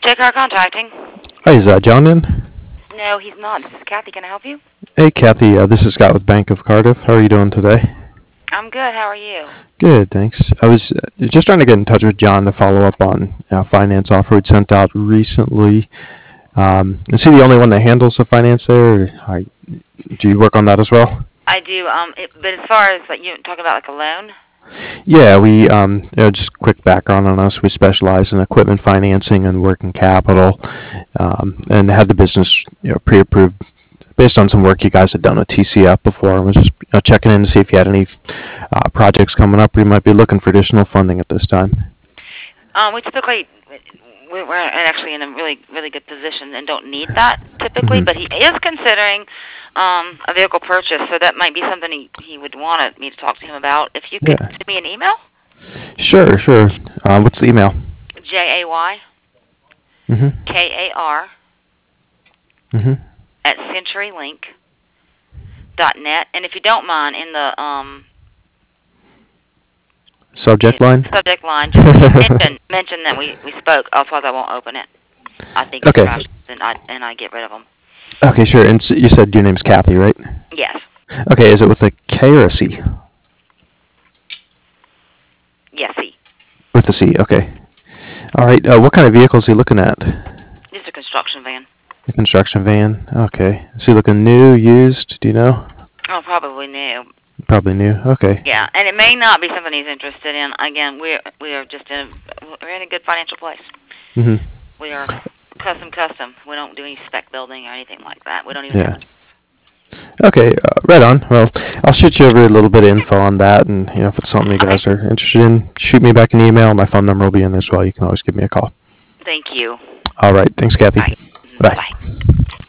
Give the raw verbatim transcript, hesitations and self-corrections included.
Car Contracting. Hi, is uh, John in? No, he's not. This is Kathy. Can I help you? Hey, Kathy. Uh, this is Scott with Bank of Cardiff. How are you doing today? I'm good. How are you? Good, thanks. I was uh, just trying to get in touch with John to follow up on a finance offer we'd sent out recently. Um, is he the only one that handles the finance there? Or I, do you work on that as well? I do. Um, it, but as far as like you talking about like a loan. Yeah, we um, you know, just quick background on us. We specialize in equipment financing and working capital, um, and had the business you know pre-approved based on some work you guys had done with T C F before. I was just you know, checking in to see if you had any uh, projects coming up. We might be looking for additional funding at this time. Um, we typically we- we're actually in a really really good position and don't need that typically. Mm-hmm. But he is considering um, a vehicle purchase, so that might be something he, he would want me to talk to him about. If you could Yeah. send me an email, Sure, sure. Uh, what's the email? J A Y Mm-hmm. K A R Mm-hmm. at CenturyLink dot net. And if you don't mind, in the um, Subject line? subject line, just mention, mention that we, we spoke, otherwise I won't open it. I think it's Okay. trash, and I, and I get rid of them. Okay, sure. And s you said your name's Kathy, right? Yes. Okay, is it with a K or a C? Yes, he. With a C, okay. All right, uh, what kind of vehicles are you looking at? Just a construction van. A construction van, okay. Is he looking new, used, do you know? Oh, probably new. Probably new, okay. Yeah, and it may not be something he's interested in. Again, we're, we are just in a, we're in a good financial place. Mm-hmm. We are custom custom. We don't do any spec building or anything like that. We don't even Yeah. have Okay, uh, right on. Well, I'll shoot you over a little bit of info on that, and you know, if it's something you guys are interested in, shoot me back an email. My phone number will be in there as well. You can always give me a call. Thank you. All right, thanks, Kathy. Bye. Bye. Bye.